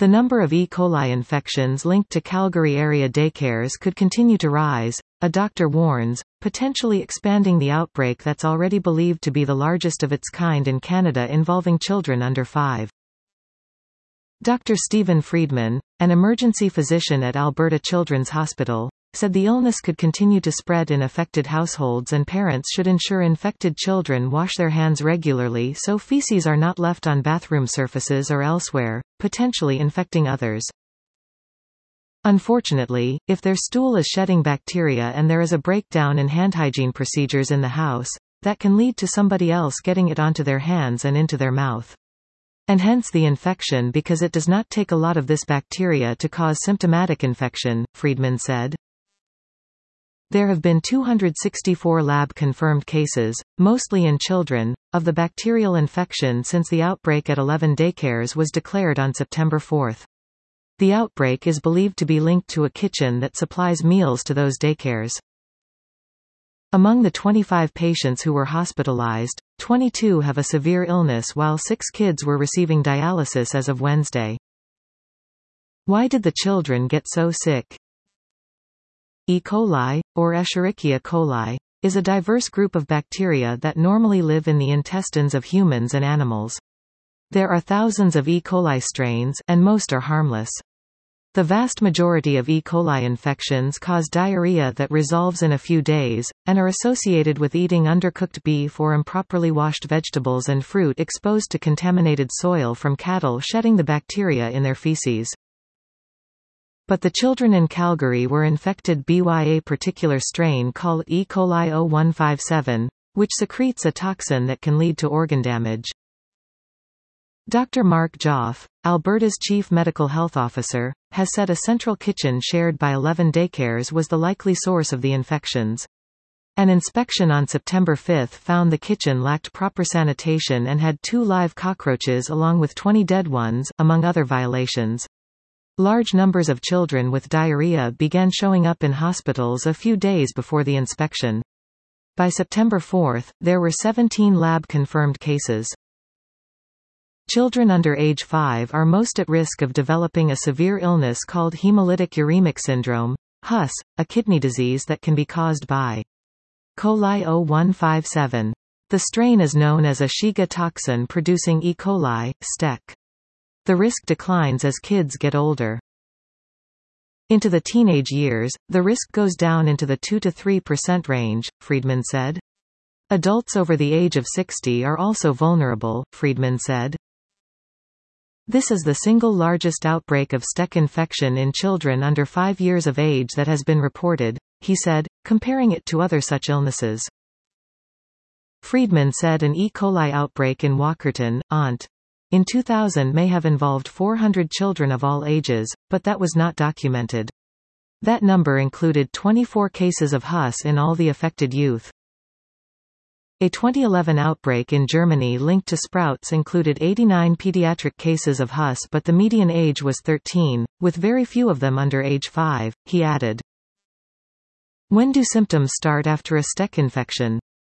The number of E. coli infections linked to Calgary area daycares could continue to rise, a doctor warns, potentially expanding the outbreak that's already believed to be the largest of its kind in Canada involving children under 5. Dr. Stephen Friedman, an emergency physician at Alberta Children's Hospital, said the illness could continue to spread in affected households and parents should ensure infected children wash their hands regularly so feces are not left on bathroom surfaces or elsewhere, potentially infecting others. Unfortunately, if their stool is shedding bacteria and there is a breakdown in hand hygiene procedures in the house, that can lead to somebody else getting it onto their hands and into their mouth. And hence the infection because it does not take a lot of this bacteria to cause symptomatic infection, Friedman said. There have been 264 lab-confirmed cases, mostly in children, of the bacterial infection since the outbreak at 11 daycares was declared on September 4. The outbreak is believed to be linked to a kitchen that supplies meals to those daycares. Among the 25 patients who were hospitalized, 22 have a severe illness while 6 kids were receiving dialysis as of Wednesday. Why did the children get so sick? E. coli, or Escherichia coli, is a diverse group of bacteria that normally live in the intestines of humans and animals. There are thousands of E. coli strains, and most are harmless. The vast majority of E. coli infections cause diarrhea that resolves in a few days, and are associated with eating undercooked beef or improperly washed vegetables and fruit exposed to contaminated soil from cattle shedding the bacteria in their feces. But the children in Calgary were infected by a particular strain called E. coli 0157, which secretes a toxin that can lead to organ damage. Dr. Mark Joff, Alberta's chief medical health officer, has said a central kitchen shared by 11 daycares was the likely source of the infections. An inspection on September 5 found the kitchen lacked proper sanitation and had 2 live cockroaches along with 20 dead ones, among other violations. Large numbers of children with diarrhea began showing up in hospitals a few days before the inspection. By September 4, there were 17 lab-confirmed cases. Children under age 5 are most at risk of developing a severe illness called hemolytic uremic syndrome, HUS, a kidney disease that can be caused by coli 0157. The strain is known as a Shiga toxin-producing E. coli, STEC. The risk declines as kids get older. Into the teenage years, the risk goes down into the 2 to 3% range, Friedman said. Adults over the age of 60 are also vulnerable, Friedman said. This is the single largest outbreak of STEC infection in children under 5 years of age that has been reported, he said, comparing it to other such illnesses. Friedman said an E. coli outbreak in Walkerton, Ont. in 2000 may have involved 400 children of all ages, but that was not documented. That number included 24 cases of HUS in all the affected youth. A 2011 outbreak in Germany linked to sprouts included 89 pediatric cases of HUS, but the median age was 13, with very few of them under age 5, he added. When do symptoms start after a STEC infection?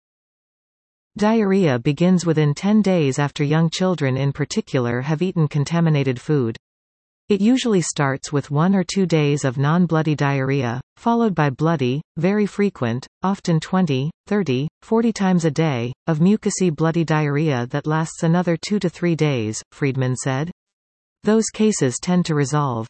Diarrhea begins within 10 days after young children in particular have eaten contaminated food. It usually starts with 1 or 2 days of non-bloody diarrhea, followed by bloody, very frequent, often 20, 30, 40 times a day, of mucousy bloody diarrhea that lasts another 2 to 3 days, Friedman said. Those cases tend to resolve.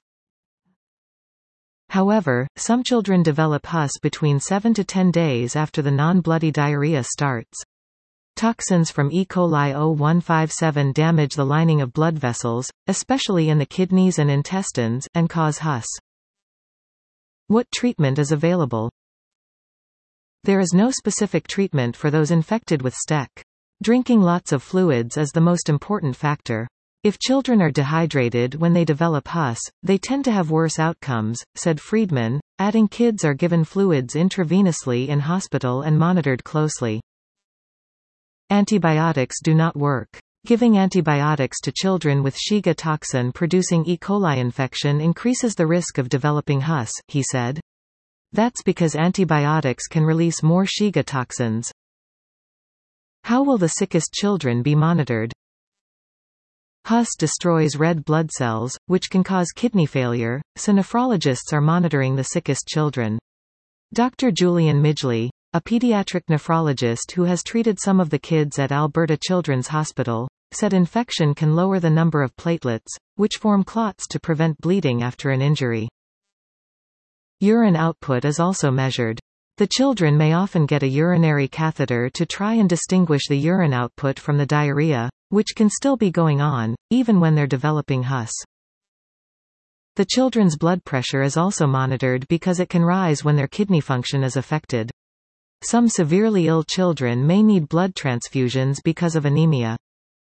However, some children develop HUS between 7 to 10 days after the non-bloody diarrhea starts. Toxins from E. coli 0157 damage the lining of blood vessels, especially in the kidneys and intestines, and cause HUS. What treatment is available? There is no specific treatment for those infected with STEC. Drinking lots of fluids is the most important factor. If children are dehydrated when they develop HUS, they tend to have worse outcomes, said Friedman, adding kids are given fluids intravenously in hospital and monitored closely. Antibiotics do not work. Giving antibiotics to children with Shiga toxin-producing E. coli infection increases the risk of developing HUS, he said. That's because antibiotics can release more Shiga toxins. How will the sickest children be monitored? Hus destroys red blood cells, which can cause kidney failure, so nephrologists are monitoring the sickest children. Dr. Julian Midgley, a pediatric nephrologist who has treated some of the kids at Alberta Children's Hospital, said infection can lower the number of platelets, which form clots to prevent bleeding after an injury. Urine output is also measured. The children may often get a urinary catheter to try and distinguish the urine output from the diarrhea, which can still be going on, even when they're developing Hus. The children's blood pressure is also monitored because it can rise when their kidney function is affected. Some severely ill children may need blood transfusions because of anemia.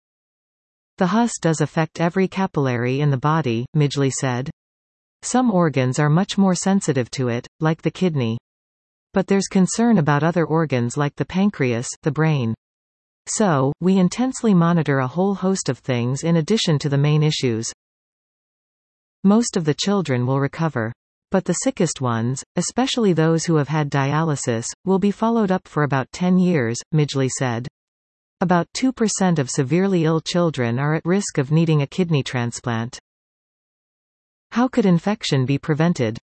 The Hus does affect every capillary in the body, Midgley said. Some organs are much more sensitive to it, like the kidney. But there's concern about other organs like the pancreas, the brain. So, we intensely monitor a whole host of things in addition to the main issues. Most of the children will recover. But the sickest ones, especially those who have had dialysis, will be followed up for about 10 years, Midgley said. About 2% of severely ill children are at risk of needing a kidney transplant. How could infection be prevented?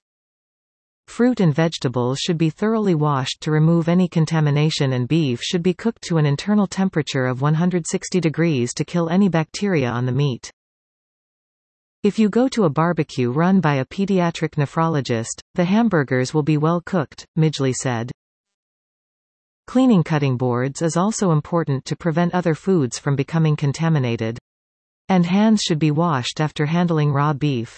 Fruit and vegetables should be thoroughly washed to remove any contamination, and beef should be cooked to an internal temperature of 160 degrees to kill any bacteria on the meat. If you go to a barbecue run by a pediatric nephrologist, the hamburgers will be well cooked, Midgley said. Cleaning cutting boards is also important to prevent other foods from becoming contaminated. And hands should be washed after handling raw beef.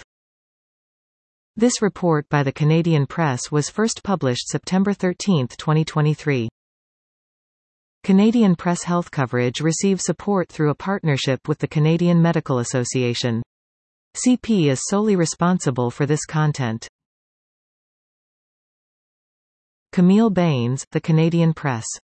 This report by the Canadian Press was first published September 13, 2023. Canadian Press health coverage receives support through a partnership with the Canadian Medical Association. CP is solely responsible for this content. Camille Bains, The Canadian Press.